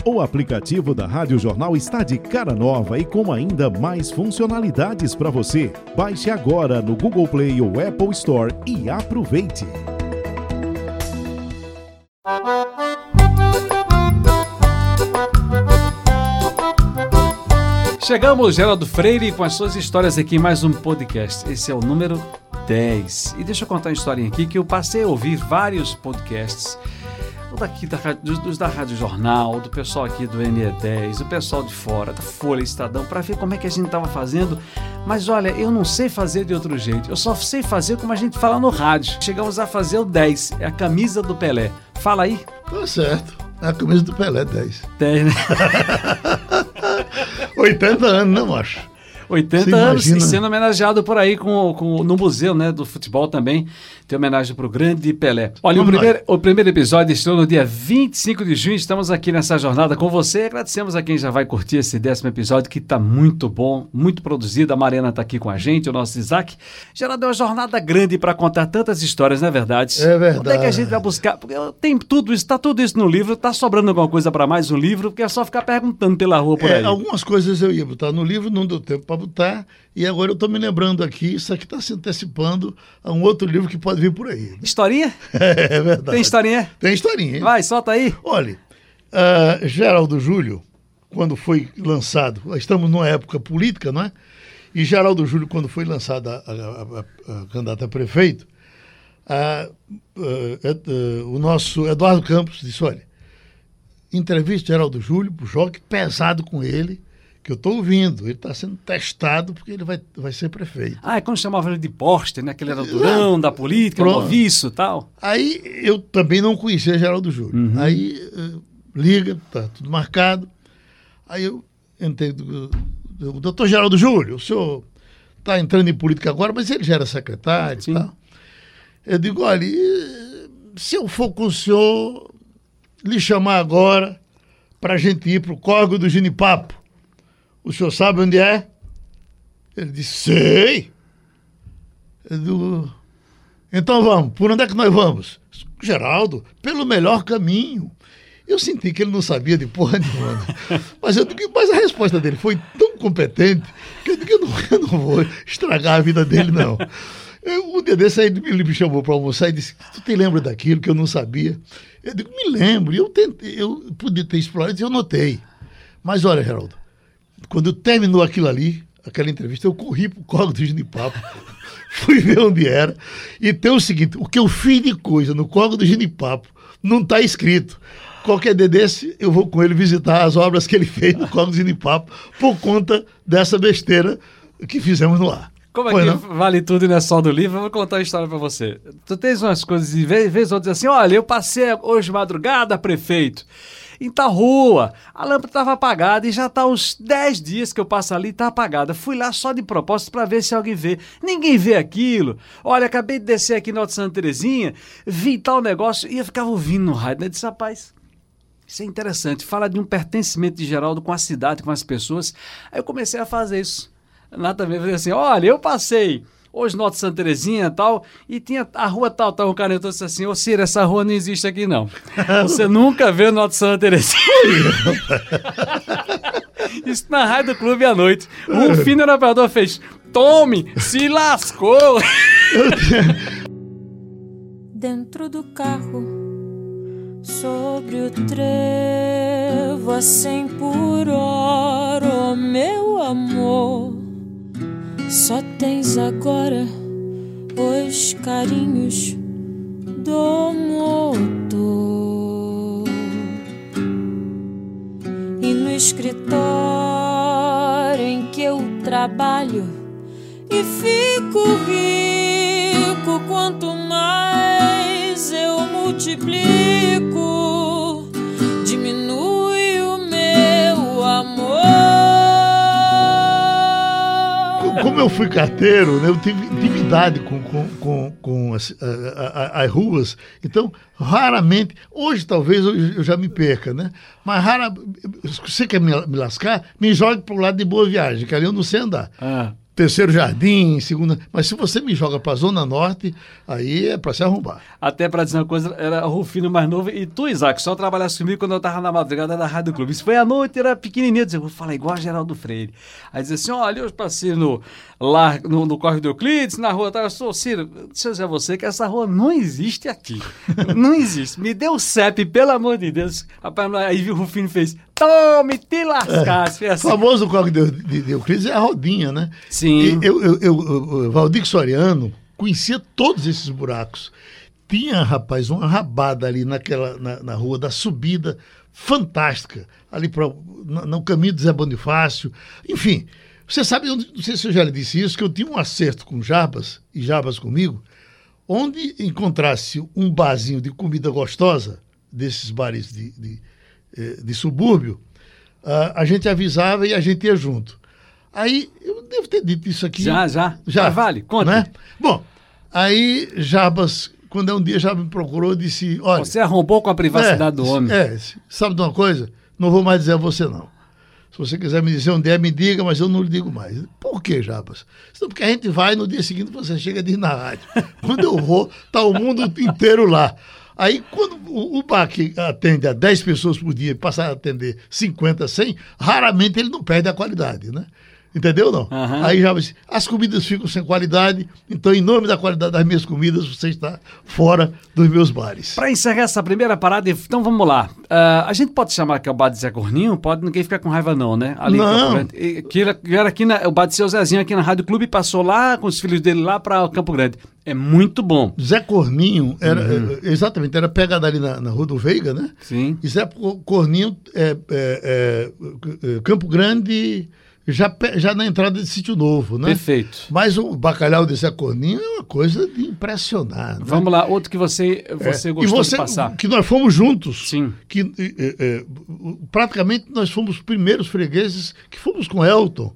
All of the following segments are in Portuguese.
O aplicativo da Rádio Jornal está de cara nova e com ainda mais funcionalidades para você. Baixe agora no Google Play ou Apple Store e aproveite. Chegamos, Geraldo Freire, com as suas histórias aqui em mais um podcast. Esse é o número 10. E deixa eu contar uma historinha aqui que eu passei a ouvir vários podcasts. Dos da Rádio Jornal, do pessoal aqui do NE10, do pessoal de fora, da Folha, Estadão, para ver como é que a gente estava fazendo. Mas olha, eu não sei fazer de outro jeito. Eu só sei fazer como a gente fala no rádio. Chegamos a fazer o 10, é a camisa do Pelé. Fala aí. Tá certo. É a camisa do Pelé, 10. 10, né? 80 anos, não acho. 80 anos e sendo homenageado por aí no museu, né, do futebol também. Tem homenagem para o grande Pelé. Olha, o primeiro episódio estreou no dia 25 de junho. Estamos aqui nessa jornada com você. Agradecemos a quem já vai curtir esse 10º episódio, que está muito bom, muito produzido. A Mariana está aqui com a gente, o nosso Isaac. Geraldo, é uma jornada grande para contar tantas histórias, não é verdade? É verdade. Onde é que a gente vai buscar? Porque tem tudo isso, está tudo isso no livro. Está sobrando alguma coisa para mais um livro, porque é só ficar perguntando pela rua por aí. Algumas coisas eu ia botar no livro, não deu tempo para botar. E agora eu estou me lembrando aqui, isso aqui está se antecipando a um outro livro que pode vir por aí. Historinha? É verdade. Tem historinha? Tem historinha. Hein? Vai, solta aí. Olha, Geraldo Júlio, quando foi lançado, estamos numa época política, não é? E Geraldo Júlio, quando foi lançado a candidato a prefeito, o nosso Eduardo Campos disse, olha, entrevista Geraldo Júlio, pro Joque, pesado com ele, que eu estou ouvindo, ele está sendo testado porque ele vai ser prefeito. É quando chamava ele de Poste, né? Que ele era durão da política, noviço e tal. Aí eu também não conhecia Geraldo Júlio. Uhum. Aí liga, tá tudo marcado. Aí eu entrei, doutor Geraldo Júlio, o senhor está entrando em política agora, mas ele já era secretário e tal. Eu digo, olha, se eu for com o senhor lhe chamar agora para a gente ir para o Córrego do Genipapo, o senhor sabe onde é? Ele disse, sei. Eu digo, então vamos, por onde é que nós vamos? Geraldo, pelo melhor caminho. Eu senti que ele não sabia de porra nenhuma. Mas a resposta dele foi tão competente que eu digo, eu não vou estragar a vida dele, não. Um dia desse aí ele me chamou para almoçar e disse, tu te lembra daquilo que eu não sabia? Eu digo, me lembro. Eu podia ter explorado e eu notei. Mas olha, Geraldo, quando terminou aquilo ali, aquela entrevista, eu corri para o Córrego do Genipapo, fui ver onde era, e tem o seguinte, o que eu fiz de coisa no Córrego do Genipapo não está escrito. Qualquer dia desse, eu vou com ele visitar as obras que ele fez no Córrego do Genipapo, por conta dessa besteira que fizemos no ar. Como é que vale tudo e não é só do livro? Eu vou contar uma história para você. Tu tens umas coisas, e vez ou outra diz assim, olha, eu passei hoje de madrugada, prefeito, em tal rua, a lâmpada estava apagada e já está uns 10 dias que eu passo ali e está apagada. Fui lá só de propósito para ver se alguém vê. Ninguém vê aquilo. Olha, acabei de descer aqui no Alto Santa Terezinha, vi tal negócio e eu ficava ouvindo no rádio, né? Eu disse, rapaz, isso é interessante. Fala de um pertencimento de Geraldo com a cidade, com as pessoas. Aí eu comecei a fazer isso. Nada a ver, falei assim, olha, eu passei hoje no Alto Santa Terezinha e tal, e tinha a rua tal, o cara entrou e disse assim, ô Ciro, essa rua não existe aqui não. Você nunca vê no Alto Santa Terezinha. Isso na Rádio do Clube à noite. O Rufino, o operador, fez, tome, se lascou. Dentro do carro, sobre o trevo a 100 por hora, oh meu amor, só tens agora os carinhos do motor. E no escritório em que eu trabalho e fico rico, quanto mais eu multiplico, diminui o meu amor. Como eu fui carteiro, né, eu tive intimidade com as ruas, então raramente, hoje talvez eu já me perca, né? Mas se você quer me lascar, me jogue para o lado de Boa Viagem, que ali eu não sei andar. Terceiro Jardim, segunda... Mas se você me joga pra Zona Norte, aí é pra se arrombar. Até pra dizer uma coisa, era o Rufino mais novo e tu, Isaac, só trabalhasse comigo quando eu tava na madrugada da Rádio Clube. Isso foi à noite, era pequenininho, eu dizia, vou falar igual a Geraldo Freire. Aí dizia assim, olha, eu passei no Córrego do Euclides, na rua, eu sou Ciro, deixa eu dizer a você que essa rua não existe aqui. Não existe. Me deu o CEP, pelo amor de Deus. Rapaz, aí o Rufino fez, tome, te lascasse. O famoso Córrego de Euclides é a rodinha, né? Sim. Eu Valdir Soriano conhecia todos esses buracos. Tinha, rapaz, uma rabada ali na rua da subida, fantástica, ali no caminho de Zé Bonifácio. Enfim, você sabe, não sei se eu já lhe disse isso, que eu tinha um acerto com Jarbas, e Jarbas comigo, onde encontrasse um barzinho de comida gostosa, desses bares de subúrbio, a gente avisava e a gente ia junto. Aí, eu devo ter dito isso aqui. Já. Vale, conta. Né? Bom, aí Jarbas, quando um dia Jarbas me procurou, disse, olha... Você arrombou com a privacidade do homem. Sabe de uma coisa? Não vou mais dizer a você, não. Se você quiser me dizer onde é, me diga, mas eu não lhe digo mais. Por quê, Jarbas? Porque a gente vai, no dia seguinte você chega de ir na rádio. Quando eu vou, tá o mundo inteiro lá. Aí, quando o bar que atende a 10 pessoas por dia passar a atender 50, 100, raramente ele não perde a qualidade, né? Entendeu, não? Uhum. Aí já as comidas ficam sem qualidade, então, em nome da qualidade das minhas comidas, você está fora dos meus bares. Para encerrar essa primeira parada, então vamos lá. A gente pode chamar que é o bar de Zé Corninho? Pode, ninguém ficar com raiva não, né? Ali não. Que era aqui o bar de seu Zezinho aqui na Rádio Clube, passou lá com os filhos dele lá para Campo Grande. É muito bom. Zé Corninho, exatamente, era pegado ali na Rua do Veiga, né? Sim. E Zé Corninho, Campo Grande... Já na entrada de Sítio Novo, né? Perfeito. Mas o bacalhau de Zé Corninho é uma coisa de impressionar. Né? Vamos lá, outro que você gostou de passar. Que nós fomos juntos. Sim. Que, praticamente nós fomos os primeiros fregueses que fomos com Elton.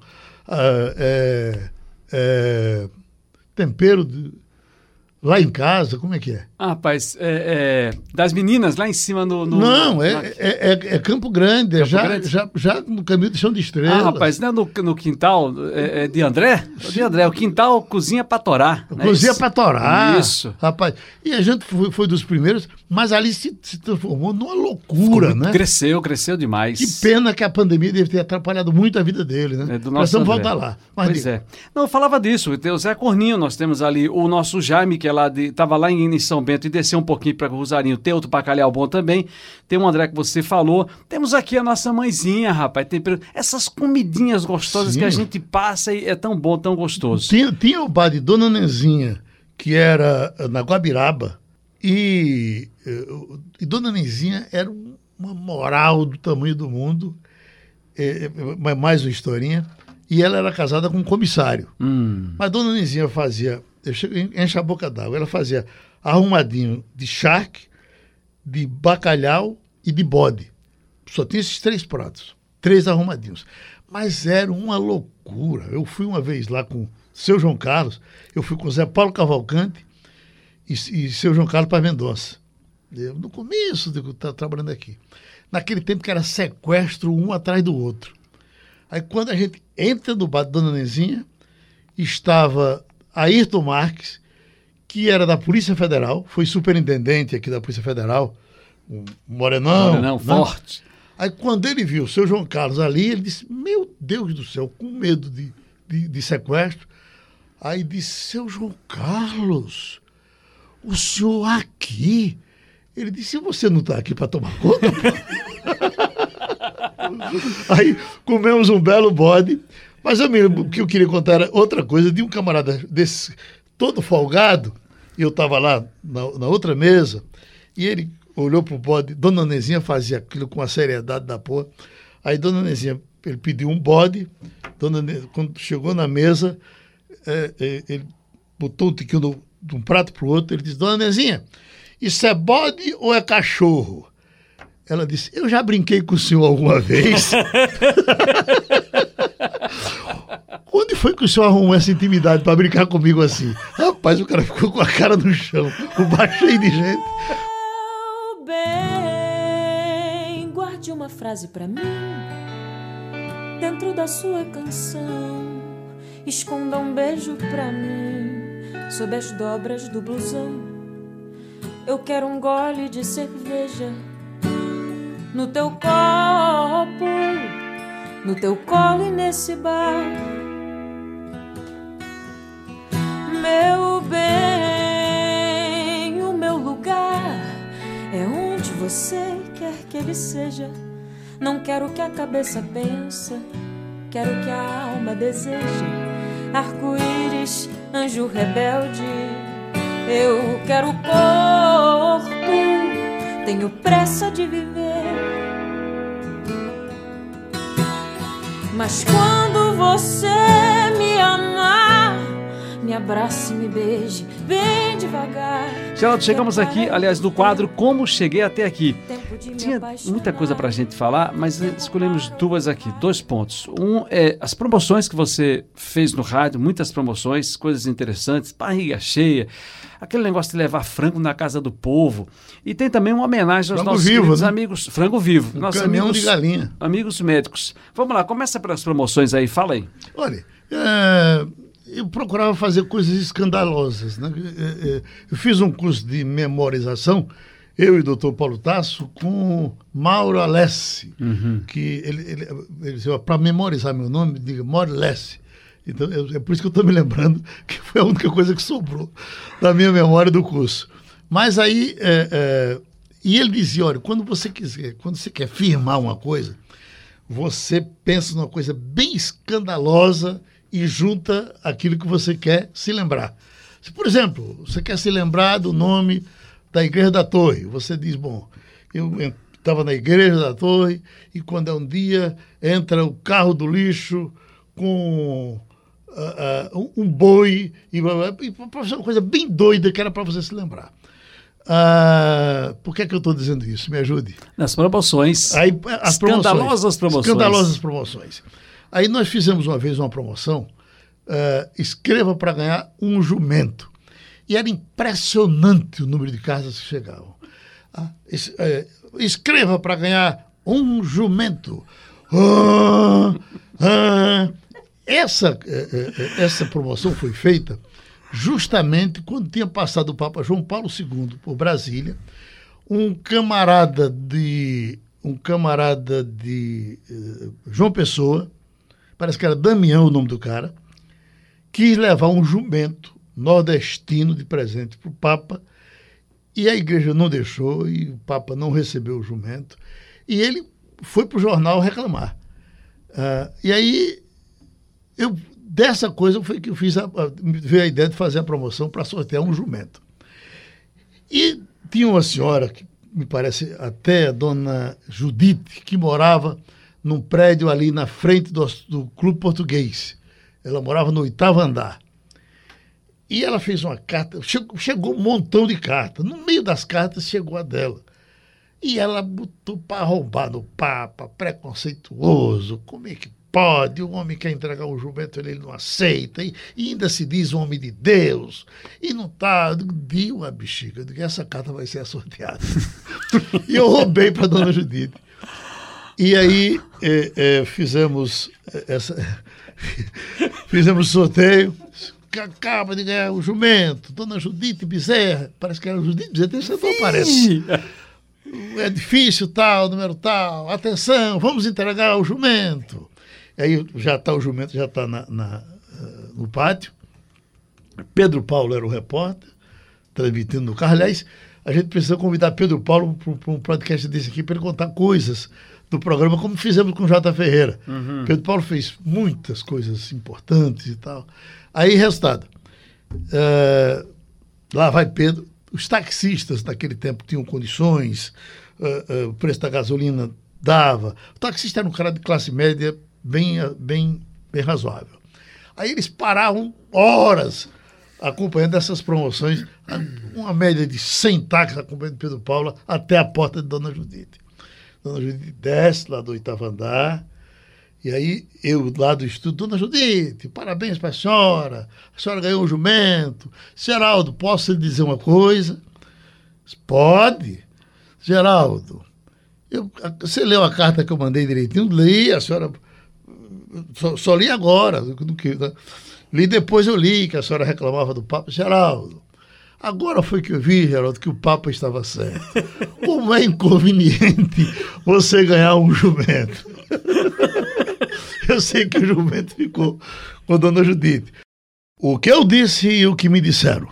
Tempero lá em casa, como é que é? Ah, rapaz, das meninas lá em cima no... Não, é Campo Grande, Grande? Já no caminho de Chão de Estrelas. Ah, rapaz, não é no quintal de André? De André, o quintal Cozinha pra Torar. Cozinha pra Torar. Isso. Rapaz, e a gente foi dos primeiros, mas ali se transformou numa loucura, né? Cresceu demais. Que pena que a pandemia deve ter atrapalhado muito a vida dele, né? Nós vamos voltar lá. Mas pois é. Não, eu falava disso, tem o Zé Corninho, nós temos ali o nosso Jaime, que é lá estava lá em São Bento e desceu um pouquinho para o Rosarinho, tem outro bacalhau bom também, tem o André que você falou, temos aqui a nossa mãezinha, rapaz, essas comidinhas gostosas. Sim. Que a gente passa e é tão bom, tão gostoso. Tinha o bar de Dona Nenzinha, que era na Guabiraba, e Dona Nenzinha era uma moral do tamanho do mundo, mais uma historinha, e ela era casada com um comissário. Mas Dona Nenzinha fazia... enche a boca d'água. Ela fazia arrumadinho de charque, de bacalhau e de bode. Só tinha esses 3 pratos. 3 arrumadinhos. Mas era uma loucura. Eu fui uma vez lá com seu João Carlos, eu fui com Zé Paulo Cavalcante e seu João Carlos para Mendonça. No começo de estar trabalhando aqui. Naquele tempo que era sequestro um atrás do outro. Aí quando a gente entra no bar de Dona Nenzinha, estava Ayrton Marques, que era da Polícia Federal, foi superintendente aqui da Polícia Federal, um morenão, né? Forte. Aí quando ele viu o seu João Carlos ali, ele disse, meu Deus do céu, com medo de sequestro. Aí disse, seu João Carlos, o senhor aqui? Ele disse, você não está aqui para tomar conta? Aí comemos um belo bode. Mas o que eu queria contar era outra coisa, de um camarada desse, todo folgado, e eu estava lá na outra mesa, e ele olhou pro bode, Dona Nezinha fazia aquilo com a seriedade da porra, aí Dona Nezinha, ele pediu um bode, quando chegou na mesa, ele botou um tiquinho de um prato pro outro, ele disse, Dona Nezinha, isso é bode ou é cachorro? Ela disse, eu já brinquei com o senhor alguma vez. Onde foi que o senhor arrumou essa intimidade para brincar comigo assim? Rapaz, o cara ficou com a cara no chão, o bar cheio de gente. Meu bem, guarde uma frase para mim dentro da sua canção esconda um beijo pra mim sob as dobras do blusão. Eu quero um gole de cerveja no teu copo, no teu colo e nesse bar. Meu bem, o meu lugar é onde você quer que ele seja. Não quero que a cabeça pense, quero que a alma deseje. Arco-íris, anjo rebelde, eu quero corpo, tenho pressa de viver. Mas quando você me amar, me abrace, me beije, bem devagar. Geraldo, chegamos aqui, aliás, do quadro Como Cheguei Até Aqui. Tinha muita coisa pra gente falar, mas escolhemos duas aqui, 2 pontos. Um é as promoções que você fez no rádio, muitas promoções, coisas interessantes, barriga cheia, aquele negócio de levar frango na casa do povo. E tem também uma homenagem aos nossos queridos amigos, frango vivo, nossos caminhão de galinha. Amigos médicos. Vamos lá, começa pelas promoções aí, fala aí. Olha, eu procurava fazer coisas escandalosas, né? Eu fiz um curso de memorização, eu e o doutor Paulo Tasso, com Mauro Alessi, que ele para memorizar meu nome, diga Mauro Alessi. Então, é por isso que eu estou me lembrando que foi a única coisa que sobrou da minha memória do curso. Mas aí, e ele dizia, olha, quando você quer firmar uma coisa, você pensa numa coisa bem escandalosa e junta aquilo que você quer se lembrar. Se, por exemplo, você quer se lembrar do nome da Igreja da Torre, você diz, bom, eu estava na Igreja da Torre e quando um dia entra o carro do lixo com um boi e uma coisa bem doida que era para você se lembrar. Por que eu estou dizendo isso? Me ajude. Nas promoções. Aí, escandalosas promoções. Escandalosas promoções. Aí nós fizemos uma vez uma promoção, escreva para ganhar um jumento. E era impressionante o número de cartas que chegavam. Escreva para ganhar um jumento. Essa promoção foi feita justamente quando tinha passado o Papa João Paulo II por Brasília. Um camarada de João Pessoa, parece que era Damião o nome do cara, quis levar um jumento nordestino de presente para o Papa, e a igreja não deixou, e o Papa não recebeu o jumento, e ele foi para o jornal reclamar. E aí, dessa coisa foi que eu veio a ideia de fazer a promoção para sortear um jumento. E tinha uma senhora, que me parece até a dona Judite, que morava num prédio ali na frente do Clube Português. Ela morava no 8º andar. E ela fez uma carta, chegou um montão de cartas. No meio das cartas chegou a dela. E ela botou para arrombar no Papa, preconceituoso. Como é que pode? O homem quer entregar o jumento, ele não aceita. E ainda se diz um homem de Deus. E não está. Diu a bexiga, eu digo, essa carta vai ser sorteada. E eu roubei para a dona Judite. E aí fizemos o sorteio. Acaba de ganhar o jumento, dona Judite Bezerra, parece que era Judite Bezerra, você não aparece. É difícil, tal, número tal, atenção, vamos entregar o jumento. Aí já está o jumento, já está no pátio. Pedro Paulo era o repórter, transmitindo no carro. Aliás, a gente precisa convidar Pedro Paulo para um podcast desse aqui, para ele contar coisas do programa, como fizemos com o J. Ferreira. Pedro Paulo fez muitas coisas importantes e tal. Aí, resultado, lá vai Pedro, os taxistas naquele tempo tinham condições, o preço da gasolina dava, o taxista era um cara de classe média bem razoável. Aí eles paravam horas acompanhando essas promoções, uma média de 100 táxis acompanhando Pedro Paulo até a porta de Dona Judite. Dona Judite desce lá do 8º andar, e aí eu lá do estúdio, Dona Judite, parabéns para a senhora ganhou um jumento. Geraldo, posso lhe dizer uma coisa? Pode. Geraldo, você leu a carta que eu mandei direitinho? Li, a senhora, só li agora. Depois eu li que a senhora reclamava do Papa. Geraldo, agora foi que eu vi, Geraldo, que o Papa estava certo. Como é inconveniente você ganhar um jumento. Eu sei que o jumento ficou com a dona Judite. O que eu disse e o que me disseram.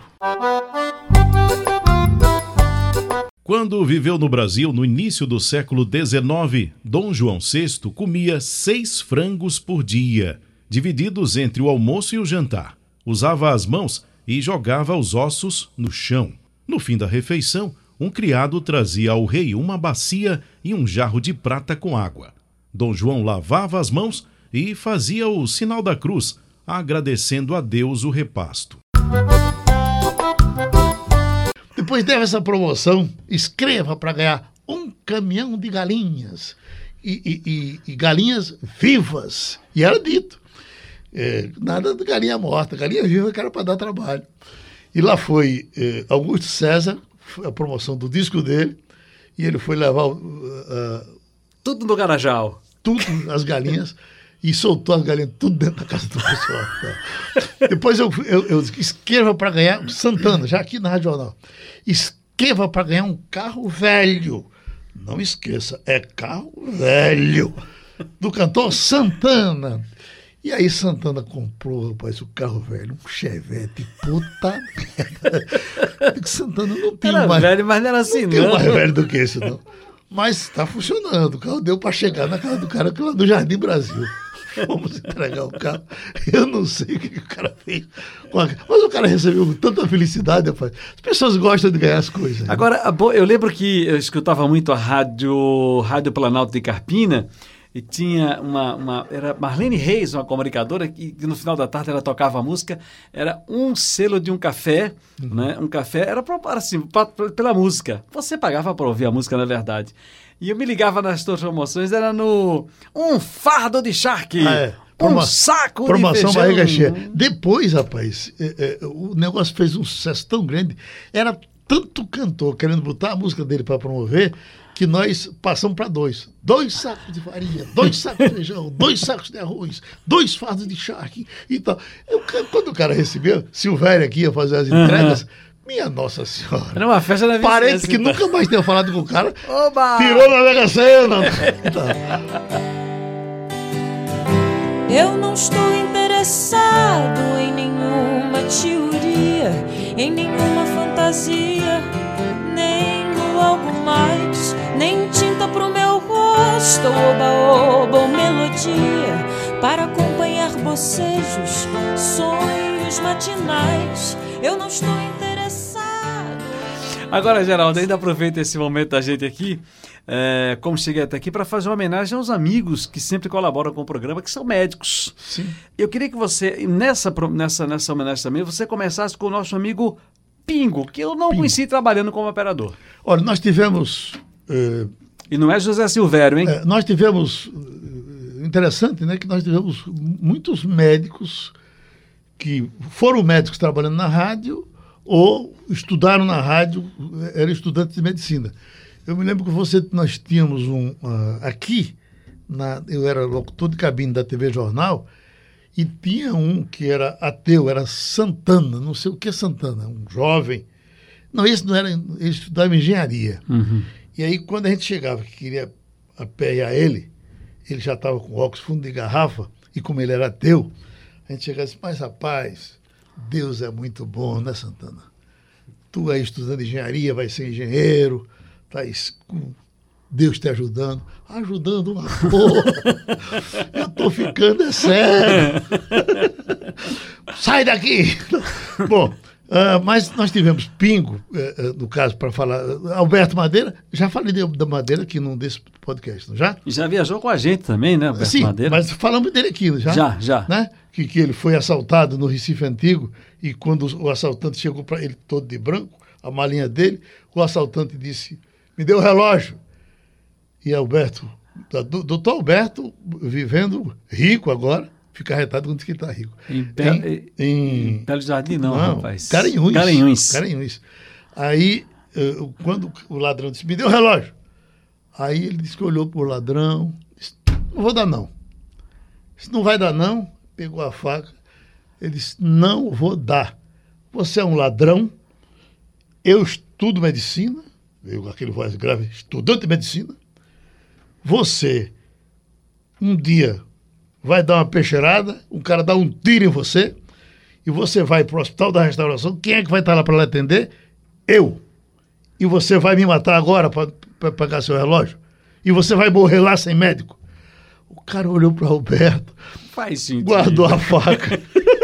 Quando viveu no Brasil no início do século XIX, Dom João VI comia 6 frangos por dia, divididos entre o almoço e o jantar. Usava as mãos e jogava os ossos no chão. No fim da refeição, um criado trazia ao rei uma bacia e um jarro de prata com água. Dom João lavava as mãos e fazia o sinal da cruz, agradecendo a Deus o repasto. Depois dessa promoção, escreva para ganhar um caminhão de galinhas. E galinhas vivas. E era dito. Nada de galinha morta. Galinha viva que era para dar trabalho. E lá foi Augusto César, foi a promoção do disco dele, e ele foi levar... tudo no Garajal. Tudo, as galinhas, e soltou as galinhas tudo dentro da casa do pessoal. Tá? Depois eu escreva para ganhar, Santana, já aqui na Rádio Jornal, escreva para ganhar um carro velho. Não esqueça, é carro velho. Do cantor Santana. E aí Santana comprou, rapaz, o carro velho, um Chevette, puta merda. Santana não tem era mais... velho, mas não era assim, não. Tem mais velho do que isso, não. Mas está funcionando. O carro deu para chegar na casa do cara lá do Jardim Brasil. Fomos entregar o carro. Eu não sei o que o cara fez. Mas o cara recebeu tanta felicidade, rapaz. As pessoas gostam de ganhar as coisas. Agora, eu lembro que eu escutava muito a Rádio Planalto de Carpina, e tinha era Marlene Reis, uma comunicadora, que no final da tarde ela tocava a música, era um selo de um café, né? Um café, era assim, pela música. Você pagava para ouvir a música, na verdade. E eu me ligava nas suas promoções, era no um fardo de charque, um saco de promoção feijão. Barriga cheia. Depois, rapaz, o negócio fez um sucesso tão grande, era tanto cantor querendo botar a música dele para promover, que nós passamos para 2. 2 sacos de farinha, 2 sacos de feijão, 2 sacos de arroz, 2 fardos de charque e tal. Quando o cara recebeu, Silvério aqui ia fazer as entregas, minha Nossa Senhora. Era uma festa na vizinhança. Parente que nunca mais tinha falado com o cara, Oba! tirou na Mega Sena. Eu não estou interessado em nenhuma teoria, em nenhuma fantasia, nem no algo mais, nem tinta pro meu rosto, oba-oba ou melodia, para acompanhar bocejos, sonhos matinais. Eu não estou interessado. Agora, Geraldo, ainda aproveita esse momento da gente aqui, como cheguei até aqui, para fazer uma homenagem aos amigos que sempre colaboram com o programa, que são médicos. Sim. Eu queria que você, nessa homenagem também, você começasse com o nosso amigo Pingo, que eu não conheci trabalhando como operador. Olha, nós tivemos... E não é José Silvério, hein? Nós tivemos... Interessante, né? Que nós tivemos muitos médicos que foram médicos trabalhando na rádio ou estudaram na rádio, eram estudantes de medicina. Eu me lembro que nós tínhamos aqui, eu era locutor de cabine da TV Jornal, e tinha um que era ateu, era Santana, não sei o que é Santana, um jovem. Não, esse não era, ele estudava engenharia. Uhum. E aí, quando a gente chegava, que queria aperrear ele já estava com óculos fundo de garrafa, e como ele era ateu, a gente chegava assim, mas rapaz, Deus é muito bom, né, Santana? Tu aí estudando engenharia, vai ser engenheiro, tá com Deus te ajudando. Ajudando uma porra. Eu tô ficando sério. Sai daqui! Bom, mas nós tivemos Pingo, no caso, para falar. Alberto Madeira, já falei da Madeira aqui num desse podcast, não já? E já viajou com a gente também, né, Alberto Madeira? Mas falamos dele aqui, já? Já. Né? Que ele foi assaltado no Recife Antigo, e quando o assaltante chegou para ele todo de branco, a malinha dele, o assaltante disse, me dê o relógio. E Alberto, doutor Alberto, vivendo rico agora, fica arretado quando diz que está rico. Em Belo Jardim não, rapaz. Garanhuns. Aí, quando o ladrão disse, me dê o relógio. Aí ele disse que olhou para o ladrão, disse, não vou dar não. Se não vai dar não, pegou a faca, Ele disse, não vou dar. Você é um ladrão, eu estudo medicina, eu com aquele voz grave, estudante de medicina, você um dia vai dar uma peixeirada, um cara dá um tiro em você, e você vai para o Hospital da Restauração, quem é que vai estar lá para lhe atender? Eu. E você vai me matar agora para pagar seu relógio? E você vai morrer lá sem médico? O cara olhou para Alberto, Faz sentido. guardou a faca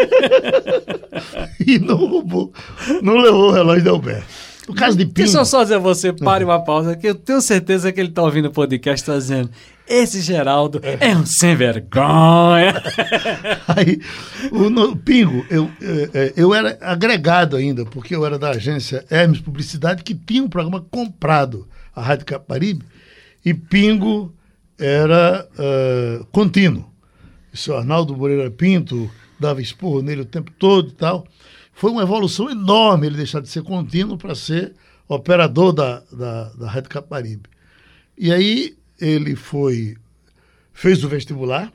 e não roubou, não levou o relógio de Alberto. No caso de Pingo... Deixa eu só dizer a você, pare uma pausa, que eu tenho certeza que ele está ouvindo o podcast e está dizendo, esse Geraldo é um sem vergonha. Aí, no Pingo, eu era agregado ainda, porque eu era da agência Hermes Publicidade, que tinha um programa comprado, a Rádio Capibaribe, e Pingo era contínuo. O senhor Arnaldo Moreira Pinto dava esporro nele o tempo todo e tal. Foi uma evolução enorme ele deixar de ser contínuo para ser operador da Rádio Capibaribe. E aí ele fez o vestibular,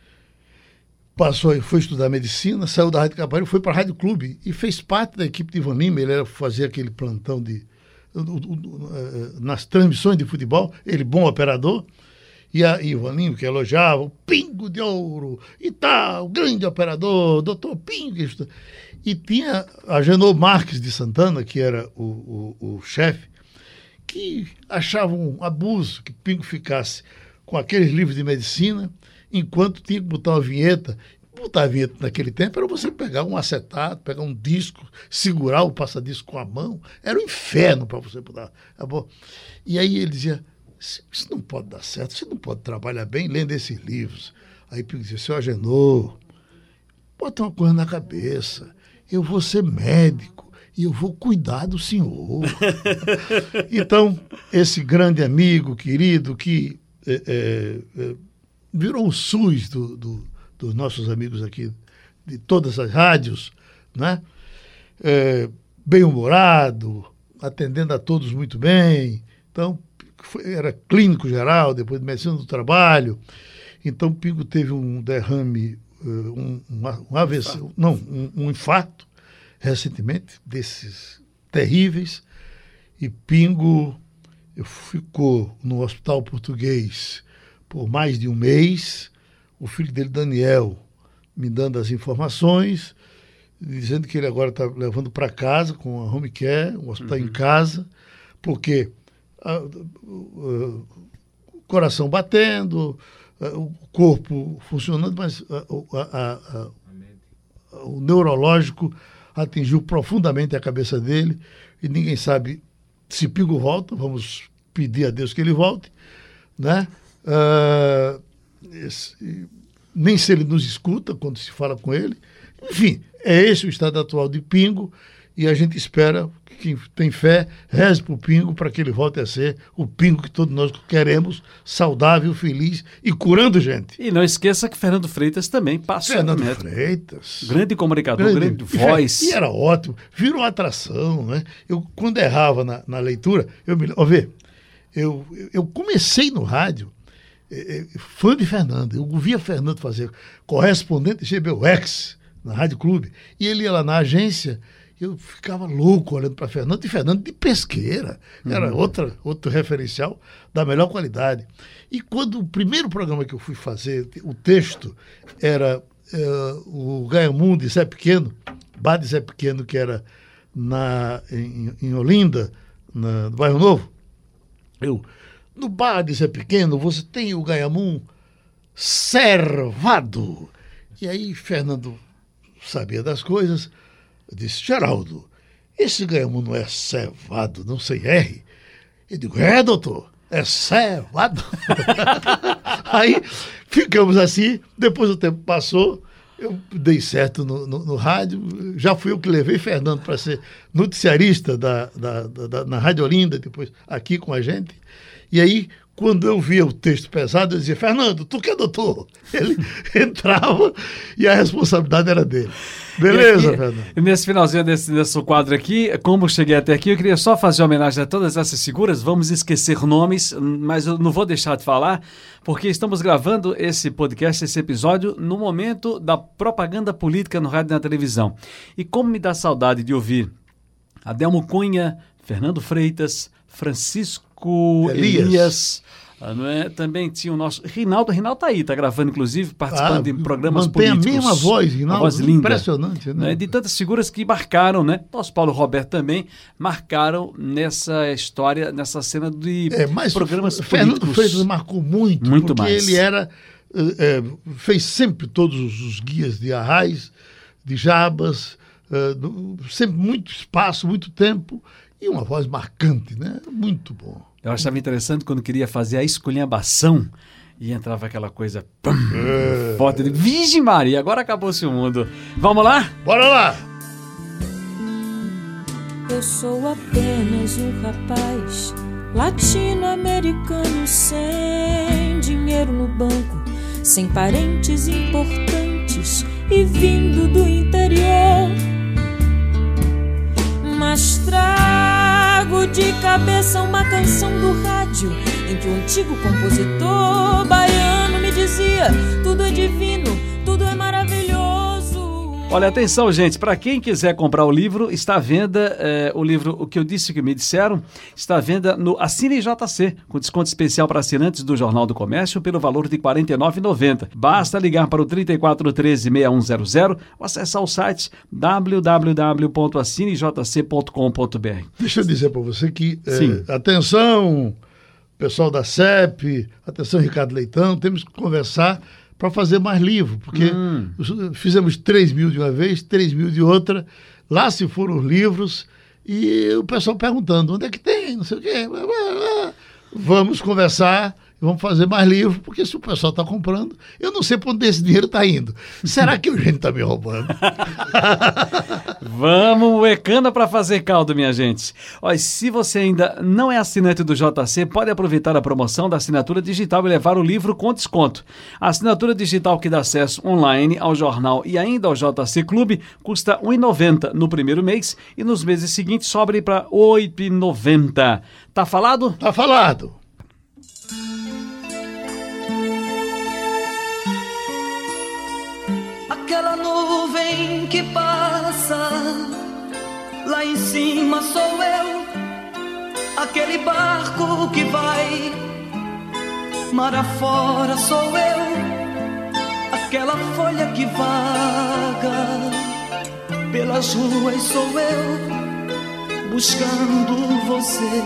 foi estudar medicina, saiu da Rádio Capibaribe, foi para a Rádio Clube e fez parte da equipe de Ivan Lima. Ele fazia aquele plantão nas transmissões de futebol, ele bom operador. E a Ivan Lima, que elogiava o Pingo de Ouro e tal, grande operador, doutor Pingo. E tinha a Genô Marques de Santana, que era o chefe, que achava um abuso que Pingo ficasse com aqueles livros de medicina, enquanto tinha que botar uma vinheta. Botar a vinheta naquele tempo era você pegar um acetato, pegar um disco, segurar o passadisco com a mão. Era um inferno para você botar. E aí ele dizia, isso não pode dar certo, você não pode trabalhar bem lendo esses livros. Aí Pingo dizia, seu Agenor, bota uma coisa na cabeça, eu vou ser médico e eu vou cuidar do senhor. Então, esse grande amigo, querido, que virou um SUS dos nossos amigos aqui, de todas as rádios, né? Bem-humorado, atendendo a todos muito bem. Então, era clínico geral, depois de medicina do trabalho. Então, Pingo teve um derrame, um AVC, um infarto, recentemente, desses terríveis. E Pingo ficou no Hospital Português por mais de um mês. O filho dele, Daniel, me dando as informações, dizendo que ele agora está levando para casa com a home care, um hospital em casa, porque o coração batendo, o corpo funcionando, mas o neurológico atingiu profundamente a cabeça dele e ninguém sabe se Pingo volta. Vamos pedir a Deus que ele volte, né? Nem se ele nos escuta quando se fala com ele. Enfim, é esse o estado atual de Pingo e a gente espera que quem tem fé reze para o Pingo para que ele volte a ser o Pingo que todos nós queremos, saudável, feliz e curando gente. E não esqueça que Fernando Freitas também passou. Fernando Freitas. Grande comunicador, grande voz. E era ótimo, virou atração, né? Eu, quando errava na leitura, eu comecei no rádio fã de Fernando. Eu via Fernando fazer correspondente de GBUX na Rádio Clube. E ele ia lá na agência, eu ficava louco olhando para Fernando, e Fernando de Pesqueira. Era outro referencial da melhor qualidade. E quando o primeiro programa que eu fui fazer, o texto era o Gaiamum de Zé Pequeno, Bar de Zé Pequeno, que era em Olinda, no Bairro Novo. No Bar de Zé Pequeno, você tem o Gaiamum servado. E aí Fernando sabia das coisas, disse, Geraldo, esse Gaiamum não é servado, não sei R? Eu digo, doutor, é servado. Aí ficamos assim, depois o tempo passou, eu dei certo no rádio, já fui eu que levei Fernando para ser noticiarista na Rádio Olinda, depois aqui com a gente. E aí, quando eu via o texto pesado, eu dizia, Fernando, tu que é doutor? Ele entrava e a responsabilidade era dele. Beleza, aqui, Fernando? Nesse finalzinho desse quadro aqui, como cheguei até aqui, eu queria só fazer homenagem a todas essas figuras. Vamos esquecer nomes, mas eu não vou deixar de falar, porque estamos gravando esse podcast, esse episódio, no momento da propaganda política no rádio e na televisão. E como me dá saudade de ouvir Adelmo Cunha, Fernando Freitas, Francisco Elias, não é? Também tinha o nosso Rinaldo tá aí, tá gravando inclusive, participando de programas políticos. Mantém a mesma voz, Rinaldo, uma voz linda, impressionante, né? De tantas figuras que marcaram, né? Nosso Paulo Roberto também marcaram nessa história, nessa cena de programas políticos. Fernando Freitas marcou muito porque mais. Ele era fez sempre todos os guias de Arraiz, de Jabas, sempre muito espaço, muito tempo e uma voz marcante, né? Muito bom. Eu achava interessante quando queria fazer a esculhambação e entrava aquela coisa forte. Virgem Maria, agora acabou-se o mundo. Vamos lá? Bora lá! Eu sou apenas um rapaz latino-americano sem dinheiro no banco, sem parentes importantes e vindo do interior. Mas trago de cabeça uma canção do rádio em que o antigo compositor baiano me dizia: tudo é divino, tudo é maravilhoso. Olha, atenção, gente, para quem quiser comprar o livro, está à venda, o livro O Que Eu Disse Que Me Disseram, está à venda no Assine JC, com desconto especial para assinantes do Jornal do Comércio pelo valor de R$ 49,90. Basta ligar para o 3413-6100 ou acessar o site www.assinejc.com.br. Deixa eu dizer para você que, atenção, pessoal da CEP, atenção, Ricardo Leitão, temos que conversar para fazer mais livro, porque fizemos 3 mil de uma vez, 3 mil de outra, lá se foram os livros, e o pessoal perguntando, onde é que tem, não sei o quê. Vamos conversar, vamos fazer mais livro, porque se o pessoal está comprando, eu não sei para onde esse dinheiro está indo. Será que o gente está me roubando? Vamos, Uecana, para fazer caldo, minha gente. Olha, se você ainda não é assinante do JC, pode aproveitar a promoção da assinatura digital e levar o livro com desconto. A assinatura digital que dá acesso online ao jornal e ainda ao JC Clube custa R$ 1,90 no primeiro mês e nos meses seguintes sobe para R$ 8,90. Tá falado? Tá falado. Aquela nuvem que passa, lá em cima sou eu. Aquele barco que vai mar afora sou eu. Aquela folha que vaga pelas ruas sou eu, buscando você.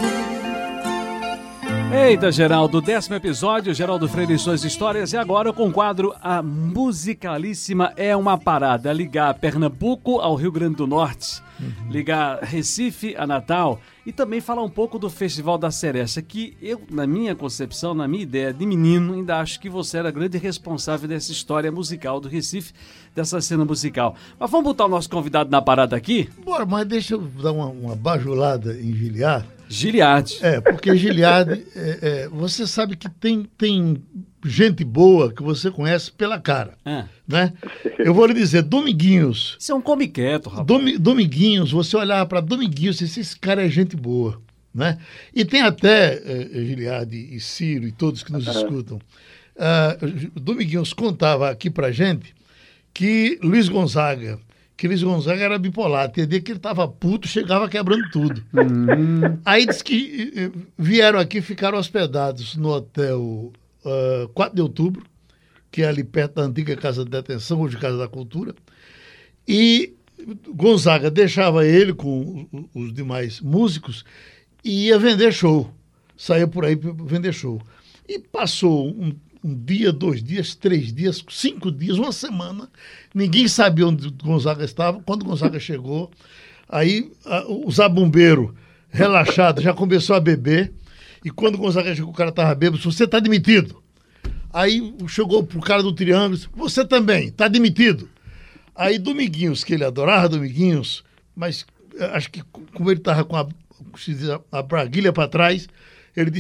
Eita, Geraldo, 10º episódio, Geraldo Freire e suas histórias, e agora com o quadro A Musicalíssima é uma Parada, ligar Pernambuco ao Rio Grande do Norte, ligar Recife a Natal e também falar um pouco do Festival da Seresta, que eu, na minha concepção, na minha ideia de menino, ainda acho que você era grande responsável dessa história musical do Recife, dessa cena musical. Mas vamos botar o nosso convidado na parada aqui? Bora, mas deixa eu dar uma bajulada em Giliard. Giliard. Porque Giliard, você sabe que tem gente boa que você conhece pela cara, né? Eu vou lhe dizer, Dominguinhos. Você é um come quieto, rapaz. Dominguinhos, você olhava para Dominguinhos e disse, esse cara é gente boa, né? E tem até Giliard e Ciro e todos que nos escutam. Dominguinhos contava aqui pra gente que Luiz Gonzaga era bipolar. Tem dia que ele estava puto, chegava quebrando tudo. Aí diz que vieram aqui, ficaram hospedados no hotel 4 de Outubro, que é ali perto da antiga Casa de Detenção, hoje Casa da Cultura. E Gonzaga deixava ele com os demais músicos e ia vender show. Saía por aí para vender show. E passou um dia, 2 dias, 3 dias, 5 dias, uma semana. Ninguém sabia onde Gonzaga estava. Quando Gonzaga chegou, aí o zabumbeiro, relaxado, já começou a beber. E quando Gonzaga chegou, o cara estava bêbado, disse, você está demitido. Aí chegou pro cara do Triângulo, disse, você também, está demitido. Aí Dominguinhos, que ele adorava Dominguinhos, mas acho que como ele estava com a braguilha para trás, ele disse,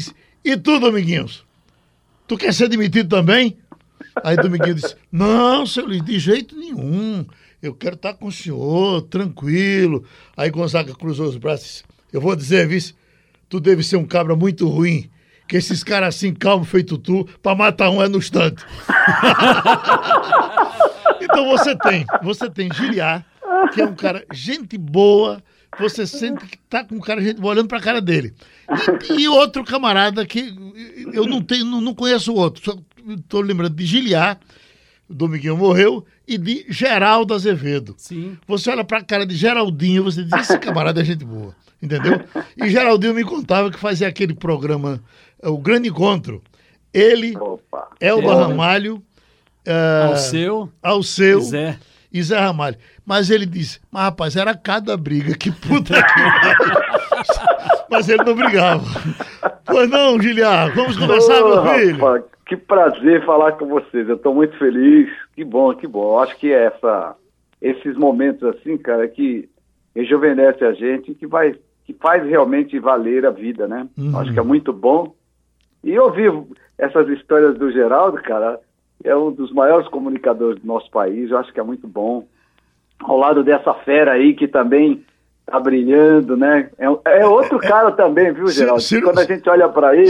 E tu, Dominguinhos? Tu quer ser demitido também? Aí Dominguinhos disse, não, seu Luiz, de jeito nenhum. Eu quero estar com o senhor, tranquilo. Aí Gonzaga cruzou os braços e disse, eu vou dizer, vice, tu deve ser um cabra muito ruim, que esses caras assim, calmo, feito tu, pra matar um é no instante. Então você tem Giliar, que é um cara, gente boa, você sente que tá com um cara, gente boa, olhando pra cara dele. E outro camarada que eu não conheço o outro, só tô lembrando de Giliar, o Dominguinho morreu, e de Geraldo Azevedo. Sim. Você olha pra cara de Geraldinho, você diz, esse camarada é gente boa, entendeu? E Geraldinho me contava que fazia aquele programa, o Grande Encontro. Ele, Elba Ramalho, Alceu Zé. e Zé Ramalho. Mas ele disse, mas rapaz, era cada briga, que puta que... Mas ele não brigava. Pois não, Giliar, vamos conversar, meu filho? Rapaz, que prazer falar com vocês, eu estou muito feliz, que bom. Acho que esses momentos assim, cara, que rejuvenesce a gente, que faz realmente valer a vida, né? Acho que é muito bom. E ouvir essas histórias do Geraldo, cara, é um dos maiores comunicadores do nosso país, eu acho que é muito bom. Ao lado dessa fera aí que também tá brilhando, né? É outro cara também, viu, Geraldo? Quando a gente olha para ele,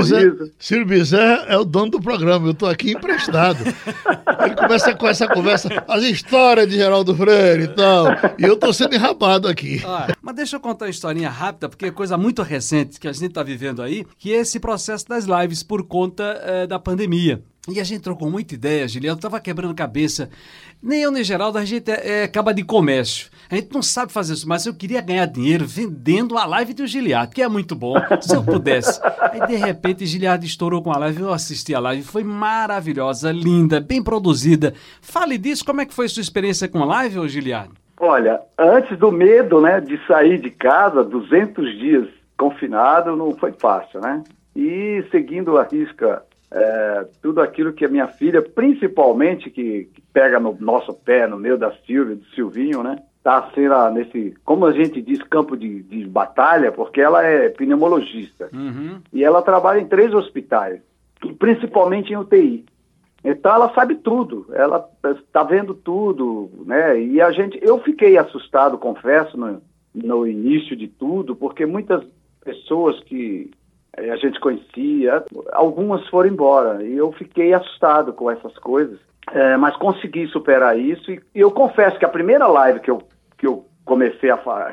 Ciro Bizet é o dono do programa, eu tô aqui emprestado. Ele começa com essa conversa, as histórias de Geraldo Freire e tal, e eu tô sendo enrabado aqui. Mas deixa eu contar uma historinha rápida, porque é coisa muito recente que a gente tá vivendo aí, que é esse processo das lives por conta da pandemia. E a gente trocou muita ideia, Giliano, tava quebrando cabeça. Nem eu, nem Geraldo, a gente acaba de comércio. A gente não sabe fazer isso, mas eu queria ganhar dinheiro vendendo a live do Giliardo, que é muito bom, se eu pudesse. Aí, de repente, Giliardo estourou com a live, eu assisti a live, foi maravilhosa, linda, bem produzida. Fale disso, como é que foi sua experiência com a live, ô Giliardo? Olha, antes do medo, né, de sair de casa, 200 dias confinado, não foi fácil, né? E seguindo a risca... tudo aquilo que a minha filha, principalmente, que pega no nosso pé, no meio da Silvia, do Silvinho, né? Tá sendo nesse, como a gente diz, campo de batalha, porque ela é pneumologista. E ela trabalha em 3 hospitais, e principalmente em UTI. Então ela sabe tudo, ela está vendo tudo, né? E eu fiquei assustado, confesso, no início de tudo, porque muitas pessoas que a gente conhecia, algumas foram embora, e eu fiquei assustado com essas coisas, mas consegui superar isso, e eu confesso que a primeira live que eu comecei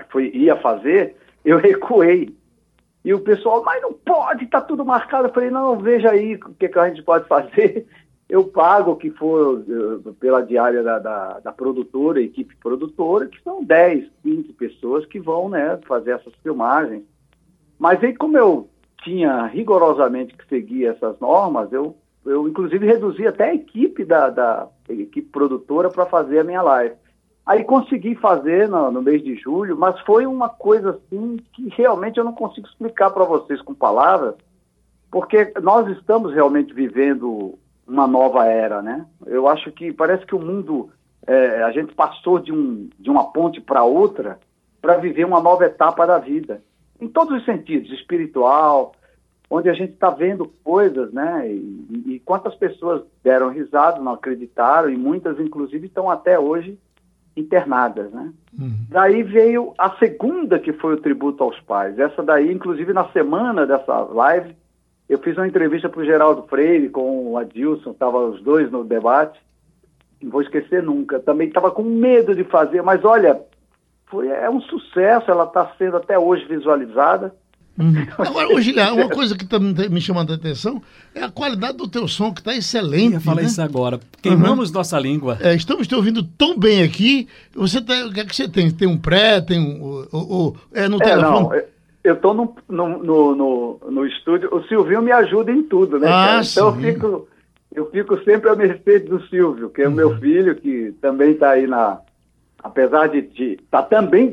ia fazer, eu recuei, e o pessoal, mas não pode, tá tudo marcado. Eu falei, não, veja aí o que a gente pode fazer, eu pago o que for pela diária da produtora, equipe produtora, que são 10, 15 pessoas que vão, né, fazer essas filmagens. Mas aí, como eu tinha rigorosamente que seguir essas normas, eu inclusive reduzi até a equipe da equipe produtora para fazer a minha live. Aí consegui fazer no mês de julho, mas foi uma coisa assim que realmente eu não consigo explicar para vocês com palavras, porque nós estamos realmente vivendo uma nova era, né? Eu acho que parece que o mundo, a gente passou de uma ponte para outra para viver uma nova etapa da vida. Em todos os sentidos, espiritual, onde a gente está vendo coisas, né? E quantas pessoas deram risada, não acreditaram, e muitas, inclusive, estão até hoje internadas, né? Daí veio a segunda, que foi o tributo aos pais. Essa daí, inclusive, na semana dessa live, eu fiz uma entrevista para o Geraldo Freire com o Adilson, estavam os dois no debate, não vou esquecer nunca. Também estava com medo de fazer, mas olha... É um sucesso, ela está sendo até hoje visualizada. Agora, Giliar, uma coisa que está me chamando a atenção é a qualidade do teu som, que está excelente. Eu ia falar isso agora. Queimamos nossa língua. Estamos te ouvindo tão bem aqui. O que é que você tem? Tem um pré? Tem no telefone? Não, eu estou no estúdio. O Silvinho me ajuda em tudo, né? Então eu fico sempre à mercê do Silvio, que é o meu filho, que também está aí apesar de estar também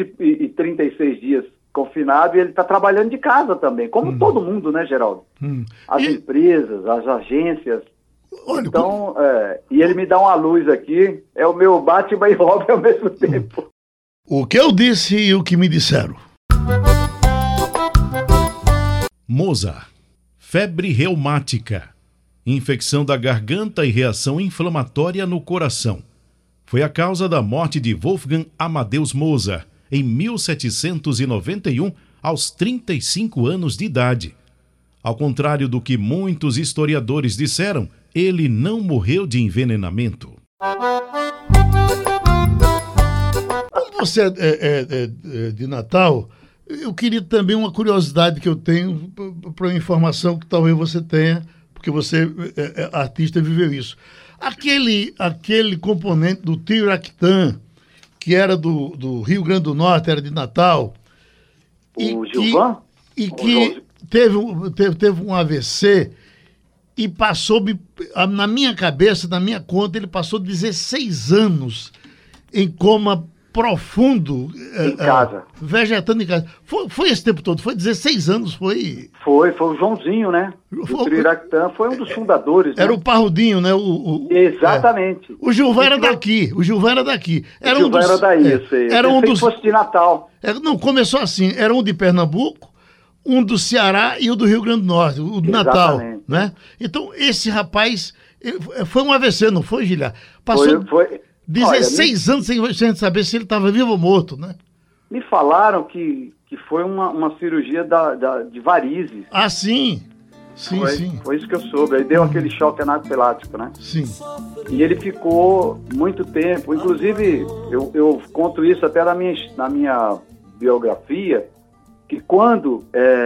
236 dias confinado, e ele está trabalhando de casa também, como todo mundo, né, Geraldo? As empresas, as agências. Olha, então, e ele me dá uma luz aqui, é o meu Batman e Robin ao mesmo tempo. O que eu disse e o que me disseram. Mozart, febre reumática, infecção da garganta e reação inflamatória no coração. Foi a causa da morte de Wolfgang Amadeus Mozart em 1791, aos 35 anos de idade. Ao contrário do que muitos historiadores disseram, ele não morreu de envenenamento. Como você é de Natal, eu queria também uma curiosidade que eu tenho para uma informação que talvez você tenha, porque você é artista e viveu isso. Aquele componente do trio Ractã, que era do Rio Grande do Norte, era de Natal. O Gilvan? E que teve um AVC e passou, na minha cabeça, na minha conta, ele passou 16 anos em coma profundo. Em casa. Vegetando em casa. Foi esse tempo todo? Foi 16 anos? Foi o Joãozinho, né? O Triractã foi um dos fundadores. Era, né? O Parrudinho, né? Exatamente. O Gilvan era daqui. O Gilvan era daí, eu sei. Era um dos... fosse de Natal. Não, começou assim. Era um de Pernambuco, um do Ceará e o do Rio Grande do Norte, o do Natal, né? Então, esse rapaz foi um AVC, não foi, Gilhar? Passou... Foi. 16 anos sem saber se ele estava vivo ou morto, né? Me falaram que foi uma cirurgia de varizes. Ah, sim. Sim. Foi isso que eu soube. Aí deu aquele choque anafilático, né? Sim. E ele ficou muito tempo. Inclusive, eu conto isso até na minha biografia, que quando...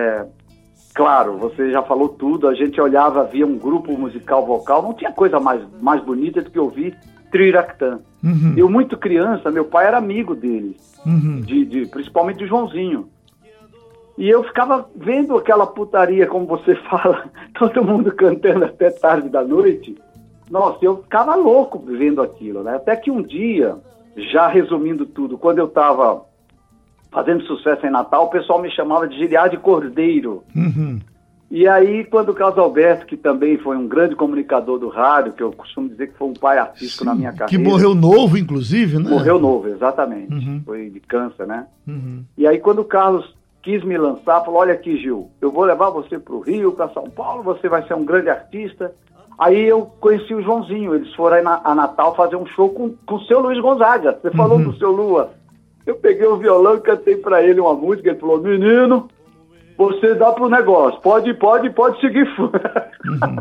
Claro, você já falou tudo, a gente olhava, via um grupo musical vocal, não tinha coisa mais bonita do que ouvir Triractã. Uhum. Eu, muito criança, meu pai era amigo dele, uhum. Principalmente do Joãozinho. E eu ficava vendo aquela putaria, como você fala, todo mundo cantando até tarde da noite. Nossa, eu ficava louco vendo aquilo, né? Até que um dia, já resumindo tudo, quando eu estava fazendo sucesso em Natal, o pessoal me chamava de Giliardi Cordeiro. Uhum. E aí, quando o Carlos Alberto, que também foi um grande comunicador do rádio, que eu costumo dizer que foi um pai artístico na minha carreira. Que morreu novo, inclusive, né? Morreu novo, exatamente. Uhum. Foi de câncer, né? Uhum. E aí, quando o Carlos quis me lançar, falou, olha aqui, Gil, eu vou levar você para o Rio, para São Paulo, você vai ser um grande artista. Aí eu conheci o Joãozinho, eles foram aí a Natal fazer um show com o seu Luiz Gonzaga. Você falou do seu Lua. Eu peguei o violão e cantei para ele uma música, ele falou, menino... Você dá pro negócio, pode seguir fora. Uhum.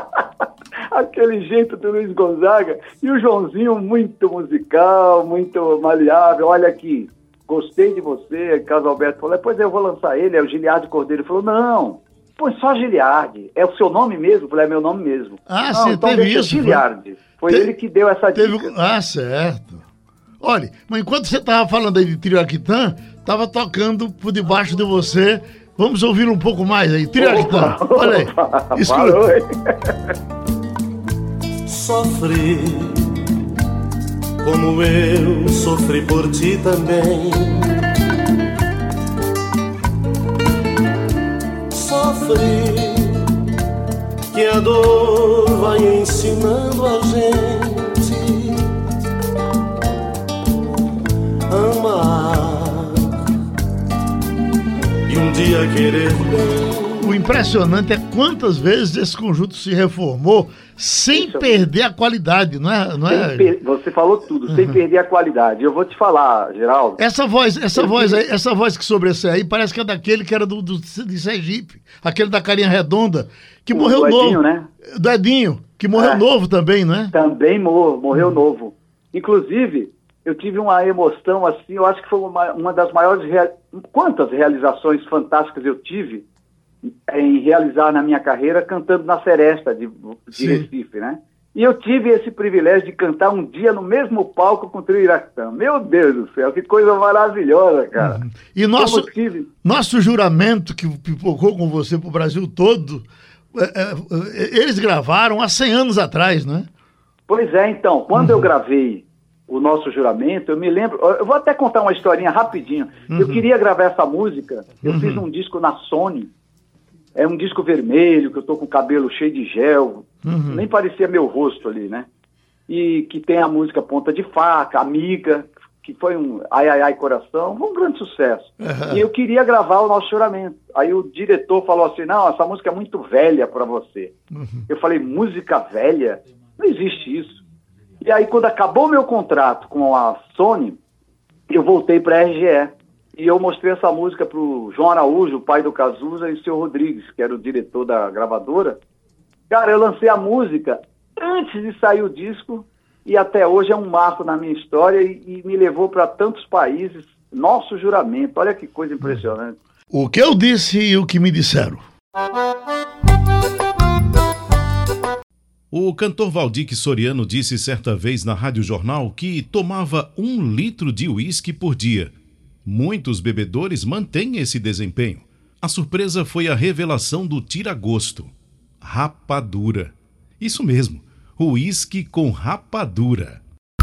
Aquele jeito do Luiz Gonzaga. E o Joãozinho muito musical, muito maleável. Olha aqui, gostei de você. Carlos Alberto falou, pois eu vou lançar ele. É o Giliardi Cordeiro. Ele falou, não, pois só Giliardi. É o seu nome mesmo? Eu falei, é meu nome mesmo. Ah, não, você então teve deixa isso? Giliardi. Foi ele que deu essa dica. Ah, certo. Olha, mas enquanto você estava falando aí de Triractã, estava tocando por debaixo de você. Vamos ouvir um pouco mais aí. Triractã, olha aí. Escuta. Sofri como eu sofri por ti também. Sofri que a dor vai ensinando a gente amar. E um dia querer bem. O impressionante é quantas vezes esse conjunto se reformou sem perder a qualidade, não é? Você falou tudo, sem perder a qualidade. Eu vou te falar, Geraldo. Essa voz que sobressai aí parece que é daquele que era de Sergipe, aquele da carinha redonda, que morreu novo. Edinho, né? Do Edinho, que morreu novo também, não é? Também morreu novo. Inclusive, eu tive uma emoção assim, eu acho que foi uma das maiores... Quantas realizações fantásticas eu tive em realizar na minha carreira cantando na Seresta de Recife, né? E eu tive esse privilégio de cantar um dia no mesmo palco com o Trio Iractã. Meu Deus do céu, que coisa maravilhosa, cara. Uhum. E nosso juramento que pipocou com você pro Brasil todo, eles gravaram há 100 anos atrás, não é? Pois é, então, quando eu gravei o nosso juramento, eu me lembro, eu vou até contar uma historinha rapidinho. Eu queria gravar essa música, eu fiz um disco na Sony, é um disco vermelho, que eu tô com o cabelo cheio de gel, nem parecia meu rosto ali, né? E que tem a música Ponta de Faca, Amiga, que foi um Ai, Ai, Ai, Coração, foi um grande sucesso. Uhum. E eu queria gravar o Nosso Juramento. Aí o diretor falou assim, não, essa música é muito velha para você. Eu falei, música velha? Não existe isso. E aí, quando acabou meu contrato com a Sony, eu voltei para a RGE. E eu mostrei essa música para o João Araújo, o pai do Cazuza, e o seu Rodrigues, que era o diretor da gravadora. Cara, eu lancei a música antes de sair o disco, e até hoje é um marco na minha história e me levou para tantos países. Nosso Juramento, olha que coisa impressionante. O que eu disse e o que me disseram. O cantor Valdir Soriano disse certa vez na Rádio Jornal que tomava 1 litro de uísque por dia. Muitos bebedores mantêm esse desempenho. A surpresa foi a revelação do tira-gosto. Rapadura. Isso mesmo, uísque com rapadura.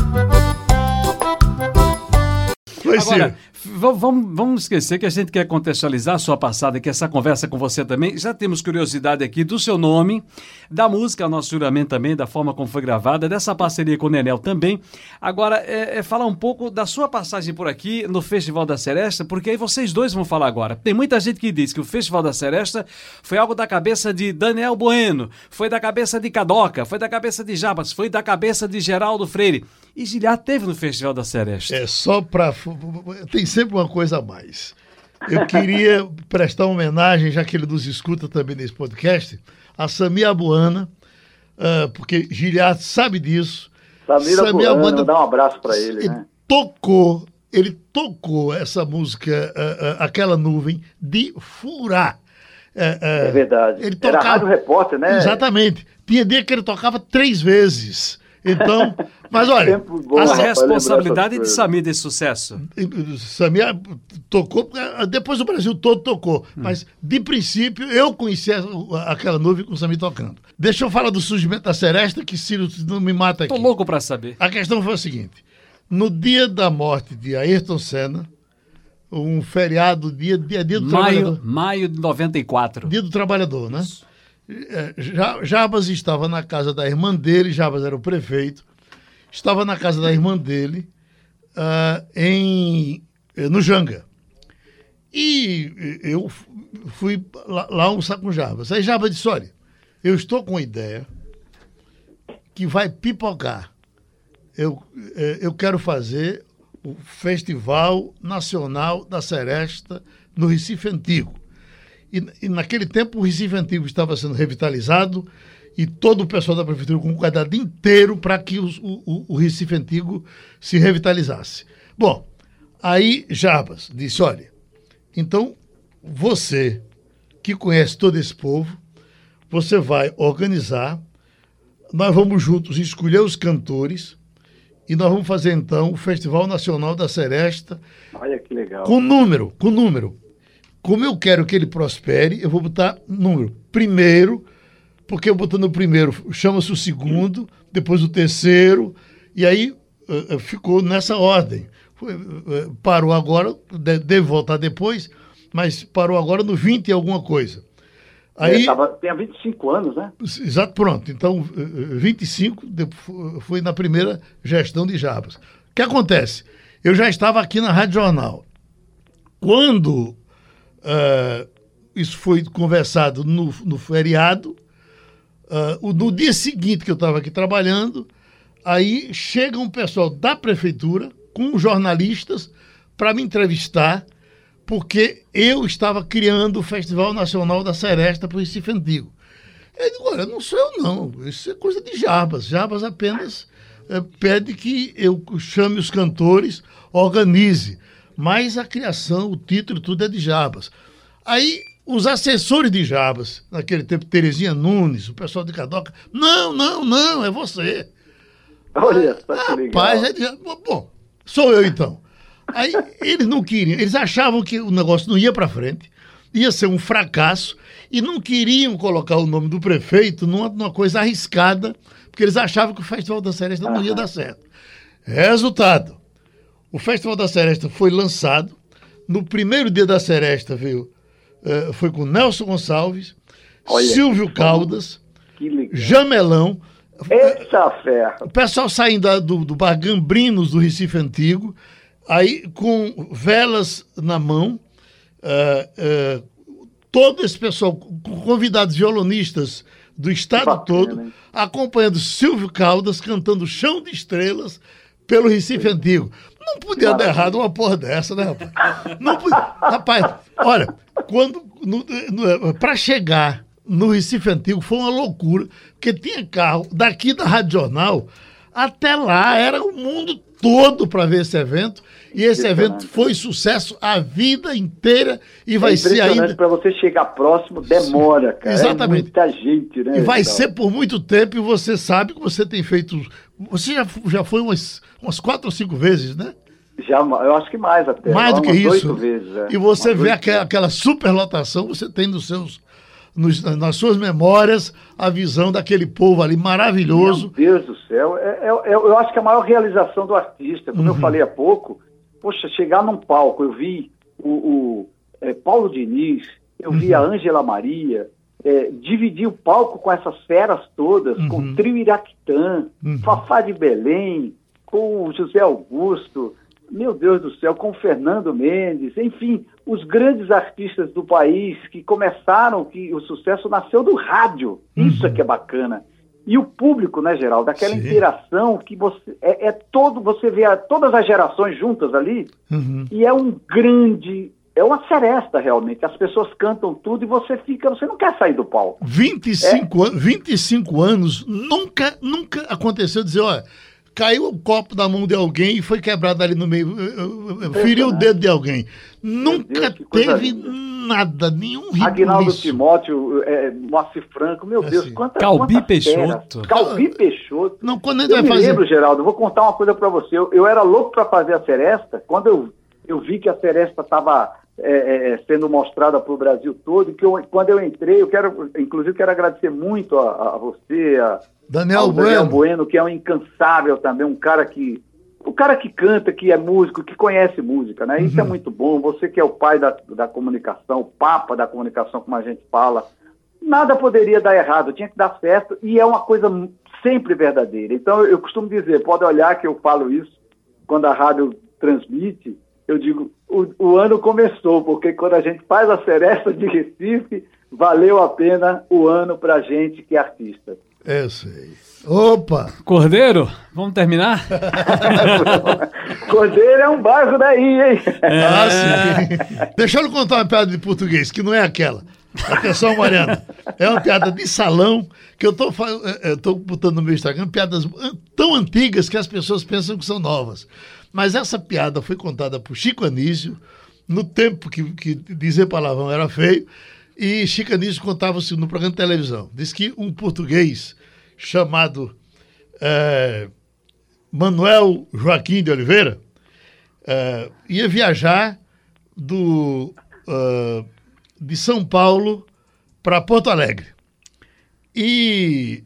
Agora, vamos esquecer que a gente quer contextualizar a sua passada, que essa conversa com você também. Já temos curiosidade aqui do seu nome, da música Nosso Juramento também, da forma como foi gravada, dessa parceria com o Nenel também. Agora, falar um pouco da sua passagem por aqui no Festival da Seresta, porque aí vocês dois vão falar agora. Tem muita gente que diz que o Festival da Seresta foi algo da cabeça de Daniel Bueno, foi da cabeça de Cadoca, foi da cabeça de Jabas, foi da cabeça de Geraldo Freire. E Gilhar teve no Festival da Seresta. É só para... Tem sempre uma coisa a mais. Eu queria prestar uma homenagem, já que ele nos escuta também nesse podcast, a Samir Abuana, porque Gilhar sabe disso. Samir Abuana, dá um abraço para ele, né? Ele tocou essa música, Aquela Nuvem, de furar. É verdade. Ele tocava, era Rádio Repórter, né? Exatamente. Tinha dia que ele tocava 3 vezes. Então, mas olha, a responsabilidade de Samir desse sucesso. Samir tocou, depois o Brasil todo tocou, mas de princípio eu conheci Aquela Nuvem com o Samir tocando. Deixa eu falar do surgimento da Seresta, que Ciro não me mata aqui. Tô louco pra saber. A questão foi a seguinte: no dia da morte de Ayrton Senna, um feriado, dia do trabalhador. Maio de 94. Dia do trabalhador, né? Jabas estava na casa da irmã dele, Jabas era o prefeito, estava na casa da irmã dele, no Janga. E eu fui lá almoçar com Jabas. Aí Jabas disse, olha, eu estou com uma ideia que vai pipocar. Eu quero fazer o Festival Nacional da Seresta no Recife Antigo. E naquele tempo o Recife Antigo estava sendo revitalizado e todo o pessoal da prefeitura com um cuidado inteiro para que o Recife Antigo se revitalizasse. Bom, aí Jabas disse, olha, então você que conhece todo esse povo, você vai organizar, nós vamos juntos escolher os cantores e nós vamos fazer então o Festival Nacional da Seresta. Olha que legal. Com número. Como eu quero que ele prospere, eu vou botar número. Primeiro, porque eu botando o primeiro, chama-se o segundo, depois o terceiro, e aí ficou nessa ordem. Parou agora, deve voltar depois, mas parou agora no 20 e alguma coisa. Aí, tem há 25 anos, né? Exato, pronto. Então, 25 foi na primeira gestão de Jabas. O que acontece? Eu já estava aqui na Rádio Jornal. Quando isso foi conversado no feriado, no dia seguinte que eu estava aqui trabalhando, aí chega um pessoal da prefeitura com jornalistas para me entrevistar, porque eu estava criando o Festival Nacional da Seresta para o Recife Antigo. Eu digo, olha, não sou eu não, isso é coisa de Jabas. Jabas apenas pede que eu chame os cantores, organize. Mas a criação, o título, tudo é de Jabas. Aí, os assessores de Jabas, naquele tempo, Terezinha Nunes, o pessoal de Cadoca, não, é você. Olha, que legal. Rapaz, bom, sou eu então. Aí, eles não queriam, eles achavam que o negócio não ia para frente, ia ser um fracasso, e não queriam colocar o nome do prefeito numa coisa arriscada, porque eles achavam que o Festival da Seresta não ia dar certo. Resultado. O Festival da Seresta foi lançado. No primeiro dia da Seresta foi com Nelson Gonçalves, Silvio Caldas, Jamelão. Essa fé. O pessoal saindo do Bar Gambrinos do Recife Antigo. Aí, com velas na mão, todo esse pessoal, com convidados violonistas do estado Bacana, todo, hein? acompanhando Silvio Caldas cantando Chão de Estrelas pelo Recife Antigo. Não podia dar errado uma porra dessa, né, rapaz? Não podia. Rapaz, olha, para chegar no Recife Antigo foi uma loucura, porque tinha carro daqui da Rádio Jornal até lá, era o mundo todo para ver esse evento, e esse evento foi sucesso a vida inteira e vai ser ainda... Para você chegar próximo, demora, cara. Exatamente. É muita gente, né? E vai ser por muito tempo, e você sabe que você tem feito... Você já foi umas 4 ou 5 vezes, né? Já, eu acho que mais até. Mais do que isso. 8 vezes, E você umas vê 8 vezes. aquela superlotação, você tem nas suas memórias a visão daquele povo ali maravilhoso. Meu Deus do céu, eu acho que é a maior realização do artista, como eu falei há pouco, poxa, chegar num palco, eu vi o Paulo Diniz, eu vi a Ângela Maria, dividir o palco com essas feras todas, com o Trio Iraquitã, Fafá de Belém, com o José Augusto, meu Deus do céu, com o Fernando Mendes, enfim, os grandes artistas do país que começaram, que o sucesso nasceu do rádio, isso é que é bacana. E o público, né, Geraldo, daquela interação que você você vê todas as gerações juntas ali, e é uma seresta realmente, as pessoas cantam tudo e você não quer sair do palco. 25 anos, nunca aconteceu dizer, olha, caiu o copo da mão de alguém e foi quebrado ali no meio, feriu o dedo de alguém. Nunca teve nada, nenhum ritmo. Aguinaldo Timóteo, Moacir Franco, meu Deus, quantas Calbi Peixoto. Calbi Peixoto. Não, quando a gente Eu vai me fazer... lembro, Geraldo, vou contar uma coisa pra você. Eu era louco pra fazer a Seresta, quando eu vi que a Seresta estava sendo mostrada para o Brasil todo, quando eu entrei, inclusive quero agradecer muito a você, Daniel Bueno, que é um incansável também, um cara que canta, que é músico, que conhece música, né? Isso é muito bom. Você que é o pai da comunicação, o papa da comunicação, como a gente fala, nada poderia dar errado, tinha que dar certo, e é uma coisa sempre verdadeira. Então eu costumo dizer, pode olhar que eu falo isso, quando a rádio transmite, eu digo, o ano começou, porque quando a gente faz a Seresta de Recife, valeu a pena o ano pra gente que é artista. Eu sei. Opa! Cordeiro, vamos terminar? Cordeiro é um bairro daí, hein? Sim. Deixa eu contar uma piada de português, que não é aquela. Atenção, Mariana. É uma piada de salão, que eu tô botando no meu Instagram, piadas tão antigas que as pessoas pensam que são novas. Mas essa piada foi contada por Chico Anísio, no tempo que dizer palavrão era feio, e Chico Anísio contava-se no programa de televisão. Diz que um português chamado Manuel Joaquim de Oliveira ia viajar de São Paulo para Porto Alegre. E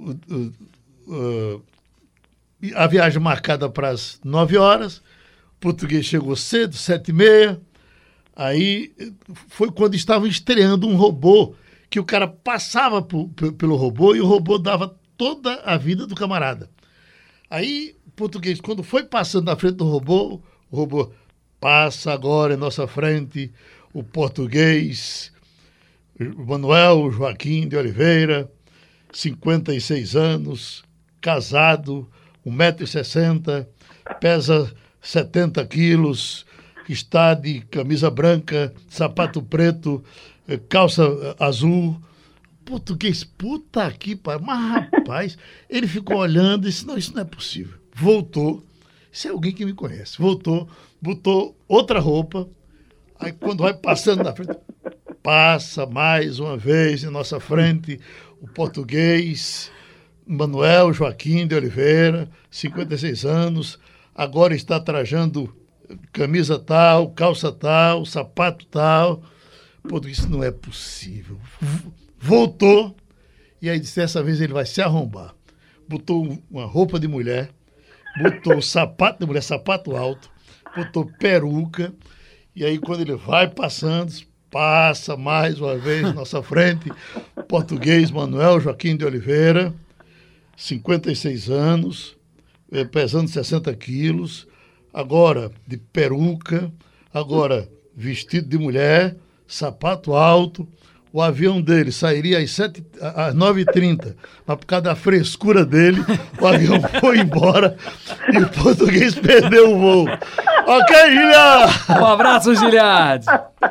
a viagem marcada para as 9 horas, o português chegou cedo, 7h30, aí foi quando estavam estreando um robô, que o cara passava pelo robô e o robô dava toda a vida do camarada. Aí o português, quando foi passando na frente do robô, o robô passa agora em nossa frente o português Manuel Joaquim de Oliveira, 56 anos, casado, 1,60 m, pesa 70 quilos, está de camisa branca, sapato preto, calça azul. Português, puta que pariu. Mas, rapaz, ele ficou olhando e disse, não, isso não é possível. Voltou, isso é alguém que me conhece. Voltou, botou outra roupa, aí quando vai passando na frente, passa mais uma vez em nossa frente o português Manuel Joaquim de Oliveira, 56 anos, agora está trajando camisa tal, calça tal, sapato tal. Pô, isso não é possível. Voltou, e aí disse, dessa vez ele vai se arrombar. Botou uma roupa de mulher, botou sapato de mulher, sapato alto, botou peruca, e aí quando ele vai passando, passa mais uma vez na nossa frente, português Manuel Joaquim de Oliveira, 56 anos, pesando 60 quilos, agora de peruca, agora vestido de mulher, sapato alto. O avião dele sairia às 9h30, mas por causa da frescura dele, o avião foi embora e o português perdeu o voo. Ok, Giliardi? Um abraço, Giliardi.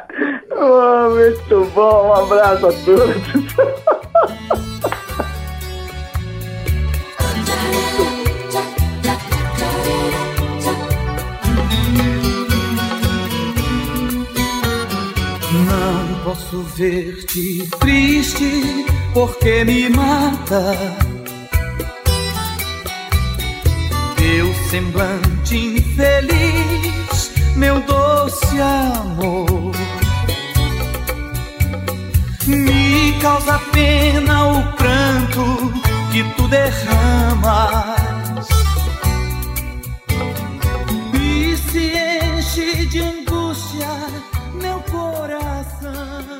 Muito bom, um abraço a todos. Não posso ver-te triste, porque me mata teu semblante infeliz, meu doce amor. Me causa pena o pranto que tu derramas e se enche de angústia meu coração.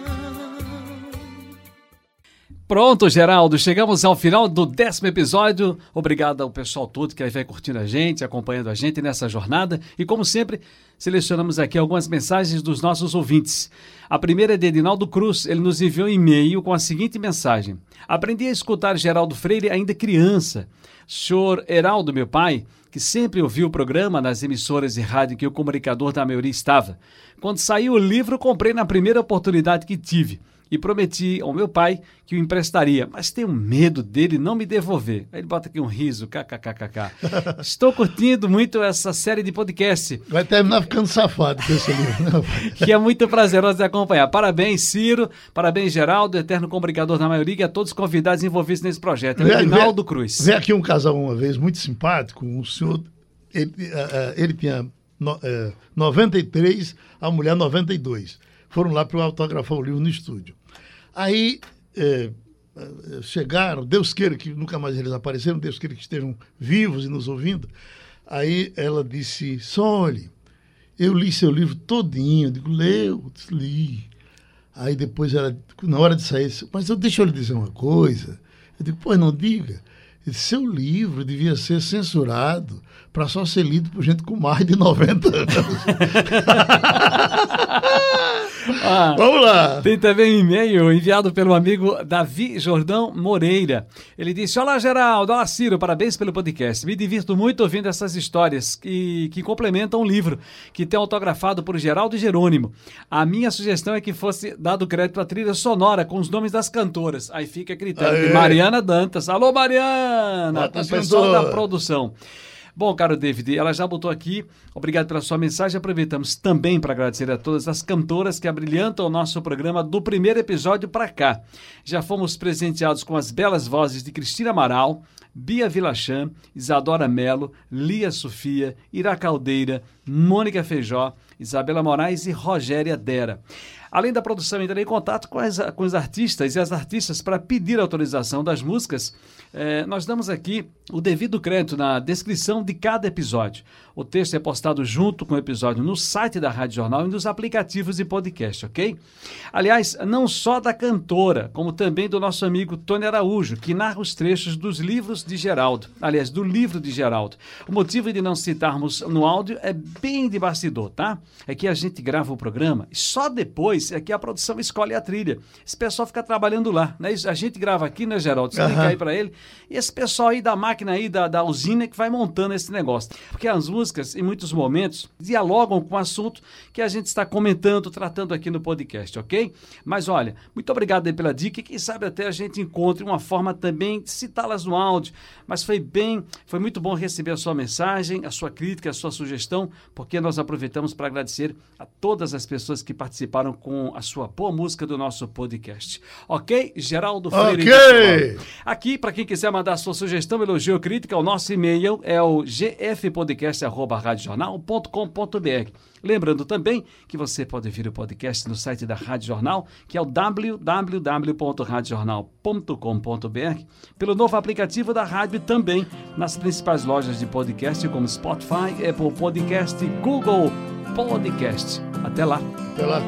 Pronto, Geraldo, chegamos ao final do 10º episódio. Obrigado ao pessoal todo que vai curtindo a gente, acompanhando a gente nessa jornada. E como sempre, selecionamos aqui algumas mensagens dos nossos ouvintes. A primeira é de Edinaldo Cruz. Ele nos enviou um e-mail com a seguinte mensagem: aprendi a escutar Geraldo Freire ainda criança. Senhor Heraldo, meu pai, que sempre ouviu o programa nas emissoras de rádio que o comunicador da maioria estava. Quando saiu o livro, comprei na primeira oportunidade que tive e prometi ao meu pai que o emprestaria, mas tenho medo dele não me devolver. Aí ele bota aqui um riso, kkkk. Estou curtindo muito essa série de podcast. Vai terminar ficando safado com esse livro, né? Que é muito prazeroso de acompanhar. Parabéns, Ciro, parabéns, Geraldo, eterno comunicador da maioria, e a todos os convidados envolvidos nesse projeto. É o Edinaldo Cruz. Veio aqui um casal uma vez, muito simpático, um senhor, ele tinha 93, a mulher 92. Foram lá para autografar o livro no estúdio. Aí chegaram, Deus queira que nunca mais eles apareceram, Deus queira que estejam vivos e nos ouvindo. Aí ela disse: Soli, eu li seu livro todinho. Eu digo: leu, li. Aí depois ela, na hora de sair, disse: mas deixa eu lhe dizer uma coisa. Eu digo: pois não diga. Ele disse: seu livro devia ser censurado para só ser lido por gente com mais de 90 anos. Vamos lá. Tem também um e-mail enviado pelo amigo Davi Jordão Moreira. Ele disse: olá, Geraldo, olá, Ciro, parabéns pelo podcast. Me divirto muito ouvindo essas histórias que complementam o livro, que tem autografado por Geraldo e Jerônimo. A minha sugestão é que fosse dado crédito à trilha sonora com os nomes das cantoras. Aí fica a critério de Mariana Dantas. Alô, Mariana, com o pessoal da produção. Bom, caro David, ela já botou aqui, obrigado pela sua mensagem. Aproveitamos também para agradecer a todas as cantoras que abrilhantam o nosso programa do primeiro episódio para cá. Já fomos presenteados com as belas vozes de Cristina Amaral, Bia Vilachan, Isadora Mello, Lia Sofia, Ira Caldeira, Mônica Feijó, Isabela Moraes e Rogéria Dera. Além da produção, entrei em contato com os artistas e as artistas para pedir a autorização das músicas. Nós damos aqui o devido crédito na descrição de cada episódio. O texto é postado junto com o episódio no site da Rádio Jornal e nos aplicativos de podcast, ok? Aliás, não só da cantora, como também do nosso amigo Tony Araújo, que narra os trechos dos livros de Geraldo. Aliás, do livro de Geraldo. O motivo de não citarmos no áudio é bem de bastidor, tá? É que a gente grava o programa e só depois é que a produção escolhe a trilha. Esse pessoal fica trabalhando lá, né? A gente grava aqui, né, Geraldo? Explica aí pra ele. E esse pessoal aí da máquina aí, da usina, que vai montando esse negócio. Porque as músicas, em muitos momentos, dialogam com o assunto que a gente está comentando, tratando aqui no podcast, ok? Mas olha, muito obrigado aí pela dica e quem sabe até a gente encontre uma forma também de citá-las no áudio. Mas foi muito bom receber a sua mensagem, a sua crítica, a sua sugestão, porque nós aproveitamos para agradecer a todas as pessoas que participaram com a sua boa música do nosso podcast. Ok? Geraldo Freire. Ok! Aqui, para quem quiser mandar sua sugestão, elogio ou crítica, o nosso e-mail é o gfpodcast@radiojornal.com.br. Lembrando também que você pode ouvir o podcast no site da Rádio Jornal, que é o www.radiojornal.com.br, pelo novo aplicativo da rádio e também nas principais lojas de podcast como Spotify, Apple Podcast e Google Podcast. Até lá. Até lá.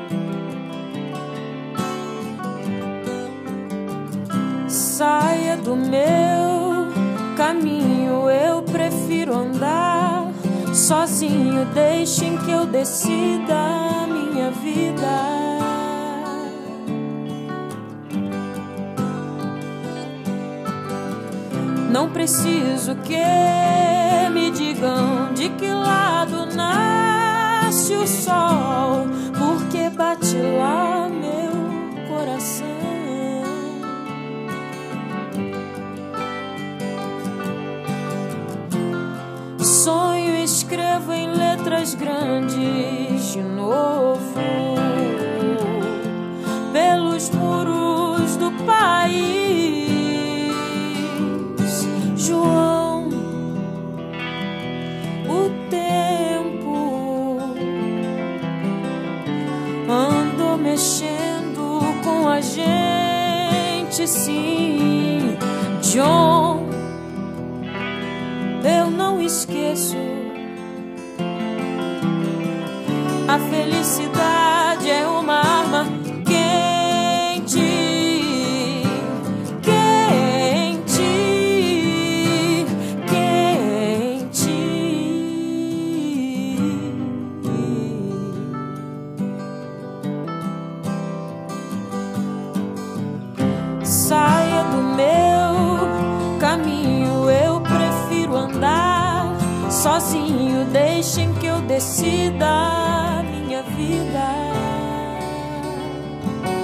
Saia do meu caminho, eu prefiro andar Sozinho, deixem que eu decida a minha vida. Não preciso que me digam de que lado nasce o sol, porque bate lá meu coração. Sonho, escrevo em letras grandes de novo pelos muros do país. João, o tempo andou mexendo com a gente, sim. John, eu não esqueço. A felicidade é uma arma quente, quente, quente. Saia do meu caminho, eu prefiro andar sozinho, deixem que eu decida a minha vida.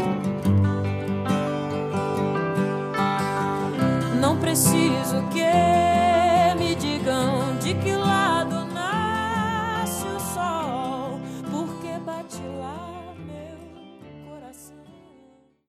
Não preciso que